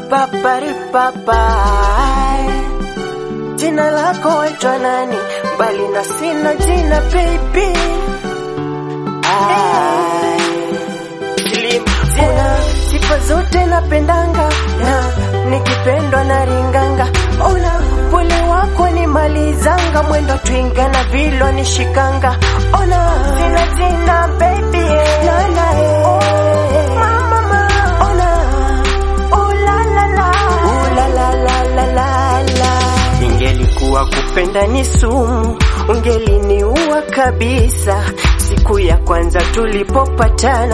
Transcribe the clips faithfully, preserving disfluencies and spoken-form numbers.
Papari papai, jina lako waitwa nani? Bali na sina jina baby. Ay, una sifa zote napendanga, na nikipendwa na ringanga. Ona pole wako ni malizanga, mwendo twinga na vilo nishikanga. Ona sina jina baby, na na oh, mama ma. Ona oh la la la, oh la la la la la la. Ingelikuwa kupenda ni sumu, ungeliniua kabisa. Siku ya kwanza tulipopatana,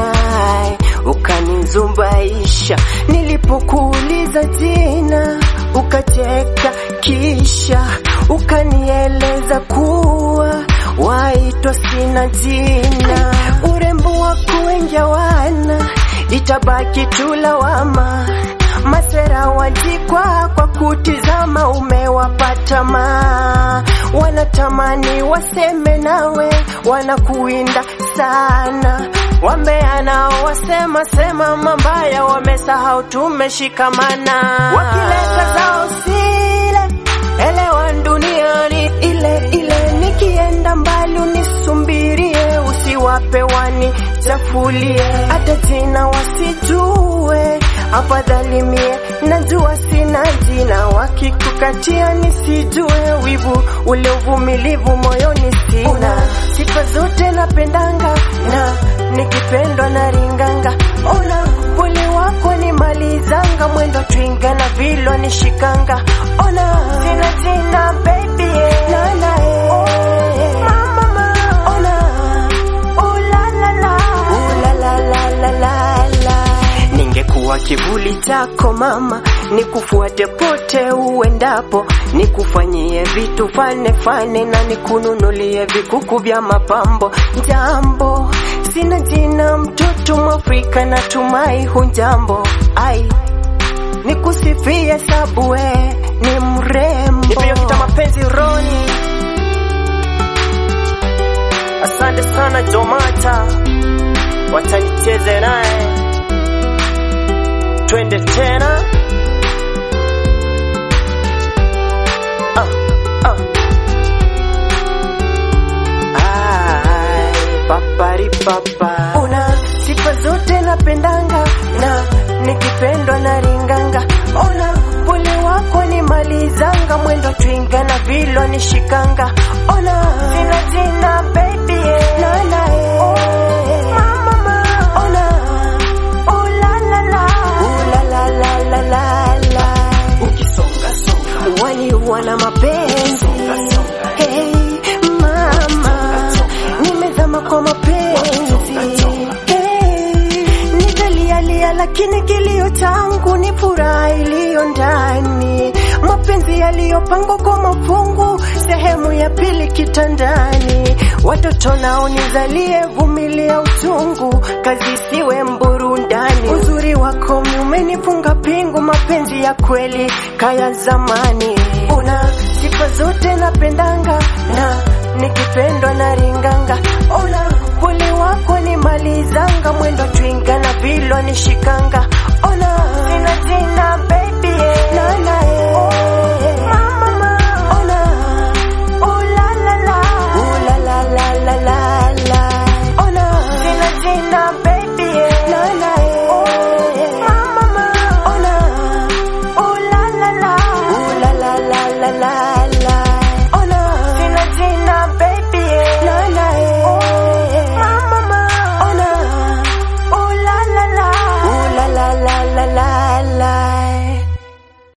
ukanizumbaisha. Nilipokuuliza jina, ukacheka, kisha ukanieleza kuwa waitwa sina jina. Urembo wako wenjawana, itabaki tu lawama. Masera wajikwa kwa kutizama, umewapata ma. Wanatamani waseme nawe, wanakuinda sana. Wambeana wasema sema mambaya, wamesahau tumeshikamana. Wakileta zao sile, elewa duniani ile ile. Nikienda mbali unisumbirie, usiwape wani chafulie. Hata jina wasijue, afadhali mie najua sina jina. Wakikukatia nisijue, wivu ule uvumilivu moyoni sina. Una sifa zote napendanga, na nikipendwa na ringanga. Ona pole wako ni malizanga, mwendo twinga na vilo nishikanga. Ona sina jina baby, na na oh, mama ma. Ona oh la la la, oh la la la la la la. Ningekuwa kivuli chako mama, nikufuate pote uendapo. Nikufanyie vitu fane fane, na nikununulie vikuku vya mapambo. Jambo sina jina, mtoto Mwafrika natumai hujambo. Ai, nikusifie sabu we ni mrembo. Nipio kita mapenzi roni. Asante sana Jomata, wacha nicheze naye. Twende tena. Ah, ah. Ay, papari papa. Una sifa zote napendanga, na nikipendwa na ringanga. Ona pole wako ni malizanga, mwendo twinga na vilo nishikanga. Ona sina jina baby, na na oh, mama ma. Ona oh la la la, oh la la la la la la. Ukisonga songa wani wana mapenzi. Hey mama, nimezama kwa mapenzi. Hey, nitalialia lakini kilio changu ni furaha iliyo ndani. Mapenzi yaliyopangwa kwa mafungu, sehemu ya pili kitandani. Watoto nao nizalie, vumilia uchungu, kazi siwe mburundani. Uzuri wako umenifunga pingu, mapenzi ya kweli kaya zamani. Una sifa zote napendanga, na nikipendwa na ringanga. Ona pole wako ni malizanga, mwendo twinga na vilo nishikanga.